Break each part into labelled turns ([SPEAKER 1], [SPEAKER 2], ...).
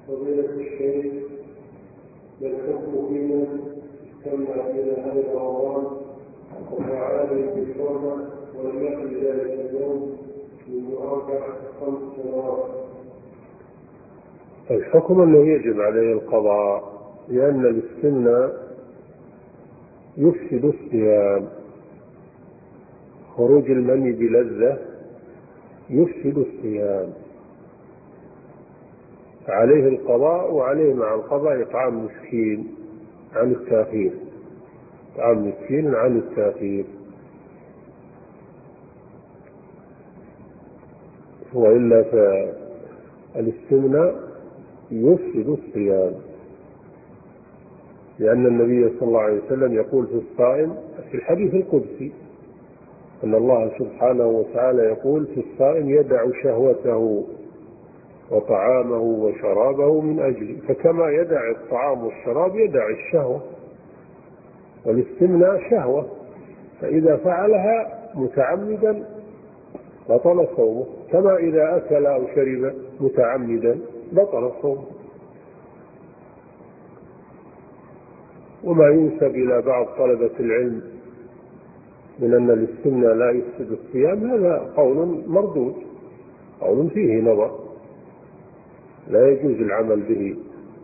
[SPEAKER 1] فضيلة الشيخ، ما الحكم في من استمع إلى هذا رمضان وهو عالم بالحرمة ولم يقل ذلك اليوم منذ 4 أو 5 سنوات؟
[SPEAKER 2] الحكم أنه يجب عليه القضاء، لأن الاستمناء يفسد الصيام. خروج المني بلذة يفسد الصيام، عليه القضاء، وعليه مع القضاء إطعام مسكين عن التأخير، إطعام مسكين عن التأخير، وإلا فالاستمناء يفسد الصيام، لأن النبي صلى الله عليه وسلم يقول في الصائم في الحديث القدسي أن الله سبحانه وتعالى يقول في الصائم يدع شهوته وطعامه وشرابه من أجلي، فكما يدع الطعام والشراب يدع الشهوة، والاستمناء شهوة، فإذا فعلها متعمدا بطل صومه، كما إذا أكل أو شرب متعمدا بطل صومه. وما ينسب إلى بعض طلبة العلم من أن الاستمناء لا يفسد الصيام هذا قول مردود، قول فيه نظر، لا يجوز العمل به،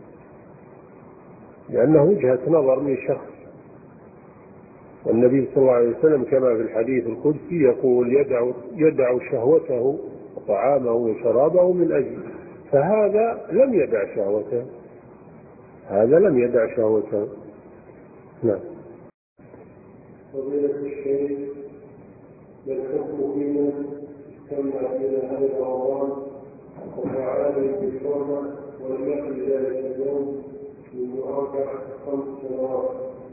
[SPEAKER 2] لأنه وجهة نظر من شخص، والنبي صلى الله عليه وسلم كما في الحديث القدسي يقول يدع شهوته وطعامه وشرابه من أجل، فهذا لم يدع شهوته، هذا لم يدع شهوته. نعم.
[SPEAKER 1] فضيلة الشيخ، ما الحكم في من استمع إلى هذا رمضان وهو عالم بالحرمة ولم يقل ذلك اليوم منذ 4 أو 5 سنوات؟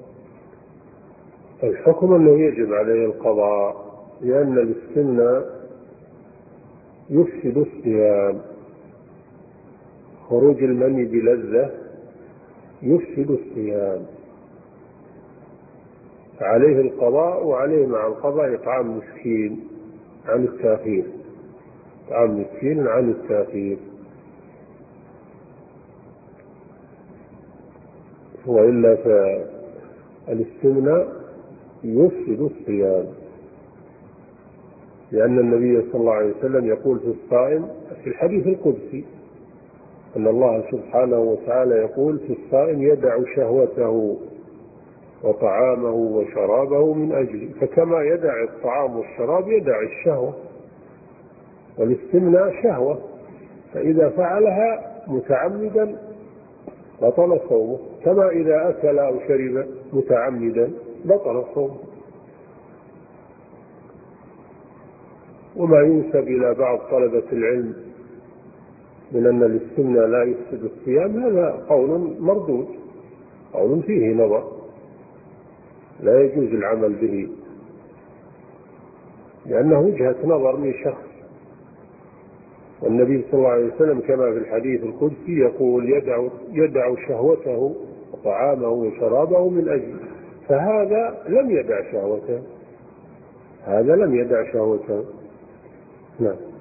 [SPEAKER 2] الحكم أنه يجب عليه القضاء، لأن الاستمناء يفسد الصيام. خروج المني بلذة يفسد الصيام، عليه القضاء، وعليه مع القضاء إطعام مسكين عن التأخير، إطعام مسكين عن التأخير، وإلا فالاستمناء يفسد الصيام، لأن النبي صلى الله عليه وسلم يقول في الصائم في الحديث القدسي أن الله سبحانه وتعالى يقول في الصائم يدع شهوته وطعامه وشرابه من أجلي، فكما يدع الطعام والشراب يدع الشهوة، والاستمناء شهوة، فإذا فعلها متعمدا بطل صومه، كما إذا أكل أو شرب متعمدا بطل صومه. وما ينسب إلى بعض طلبة العلم من أن الاستمناء لا يفسد الصيام هذا قول مردود، قول فيه نظر، لا يجوز العمل به، لأنه وجهة نظر من شخص، والنبي صلى الله عليه وسلم كما في الحديث القدسي يقول يدع شهوته وطعامه وشرابه من أجل، فهذا لم يدع شهوته، هذا لم يدع شهوته. نعم.